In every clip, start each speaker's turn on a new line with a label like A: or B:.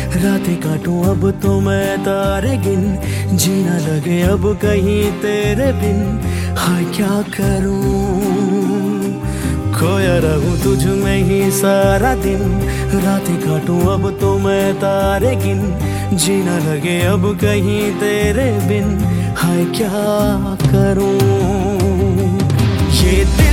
A: रातें काटूं अब तो मैं तारे गिन, जीना लगे अब कहीं तेरे बिन। हाय क्या करूं, खोया रहूं तुझ में ही सारा दिन। रातें काटूं अब तो मैं तारे गिन, जीना लगे अब कहीं तेरे बिन। हाय क्या करूं, ये दिल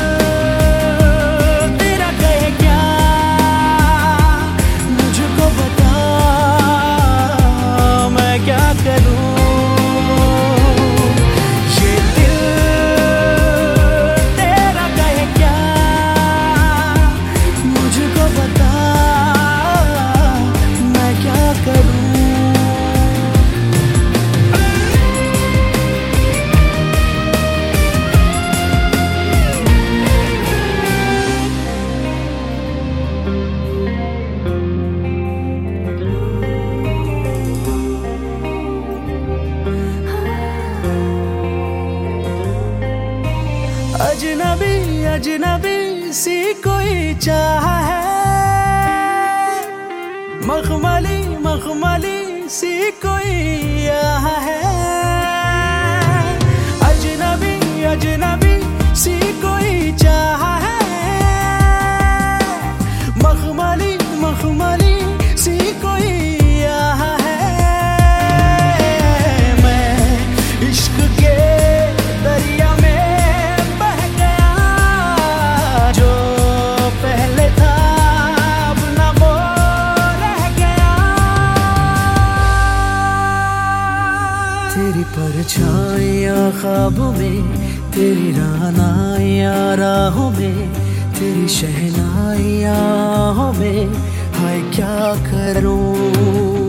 A: अजनबी अजनबी सी कोई चाह है, मखमली मखमली सी कोई आह है। अजनबी अजनबी सी कोई चाह है, मखमली मखमली सी कोई आह है। मैं इश्क के दरिया तेरी परछाइयाँ ख्वाबों में, तेरी रानाइयाँ राहों में, तेरी शहनाइयाँ में। हाय क्या करूं।